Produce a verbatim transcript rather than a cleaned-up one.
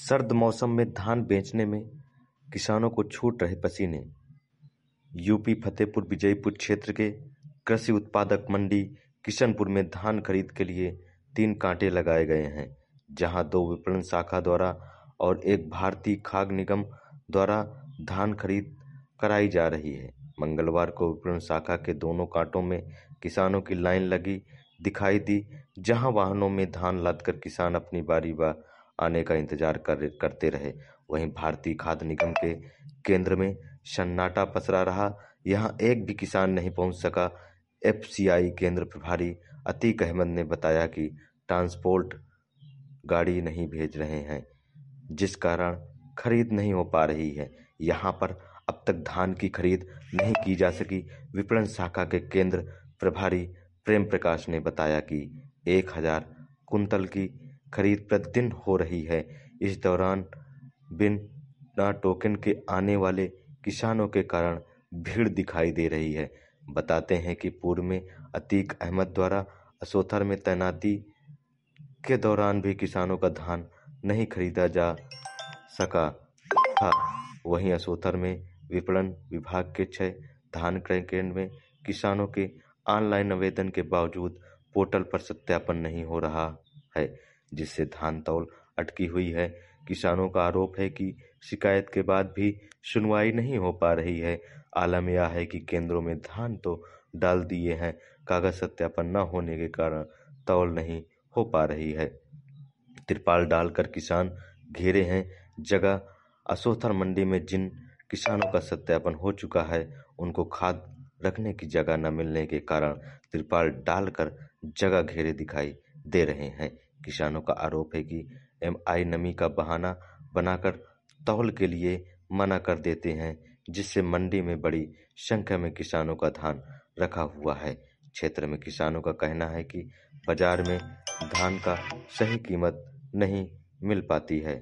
सर्द मौसम में धान बेचने में किसानों को छूट रहे पसीने। यूपी फतेहपुर विजयपुर क्षेत्र के कृषि उत्पादक मंडी किशनपुर में धान खरीद के लिए तीन कांटे लगाए गए हैं, जहां दो विपणन शाखा द्वारा और एक भारतीय खाद्य निगम द्वारा धान खरीद कराई जा रही है। मंगलवार को विपणन शाखा के दोनों कांटों में किसानों की लाइन लगी दिखाई दी, जहां वाहनों में धान लादकर किसान अपनी बारी बा आने का इंतजार कर करते रहे। वहीं भारतीय खाद्य निगम के केंद्र में सन्नाटा पसरा रहा, यहां एक भी किसान नहीं पहुंच सका। एफसीआई केंद्र प्रभारी अतीक अहमद ने बताया कि ट्रांसपोर्ट गाड़ी नहीं भेज रहे हैं, जिस कारण खरीद नहीं हो पा रही है। यहां पर अब तक धान की खरीद नहीं की जा सकी। विपणन शाखा के केंद्र प्रभारी प्रेम प्रकाश ने बताया कि एक हजार कुंतल की खरीद प्रतिदिन हो रही है। इस दौरान बिना टोकन के आने वाले किसानों के कारण भीड़ दिखाई दे रही है। बताते हैं कि पूर्व में अतीक अहमद द्वारा असोथर में तैनाती के दौरान भी किसानों का धान नहीं खरीदा जा सका था। वहीं असोथर में विपणन विभाग के छह धान क्रय केंद्र में किसानों के ऑनलाइन आवेदन के बावजूद पोर्टल पर सत्यापन नहीं हो रहा है, जिससे धान तौल अटकी हुई है। किसानों का आरोप है कि शिकायत के बाद भी सुनवाई नहीं हो पा रही है। आलम यह है कि केंद्रों में धान तो डाल दिए हैं, कागज सत्यापन न होने के कारण तौल नहीं हो पा रही है। तिरपाल डालकर किसान घेरे हैं जगह। असोथर मंडी में जिन किसानों का सत्यापन हो चुका है, उनको खाद रखने की जगह न मिलने के कारण तिरपाल डालकर जगह घेरे दिखाई दे रहे हैं। किसानों का आरोप है कि एमआई नमी का बहाना बनाकर तौल के लिए मना कर देते हैं, जिससे मंडी में बड़ी संख्या में किसानों का धान रखा हुआ है। क्षेत्र में किसानों का कहना है कि बाजार में धान का सही कीमत नहीं मिल पाती है।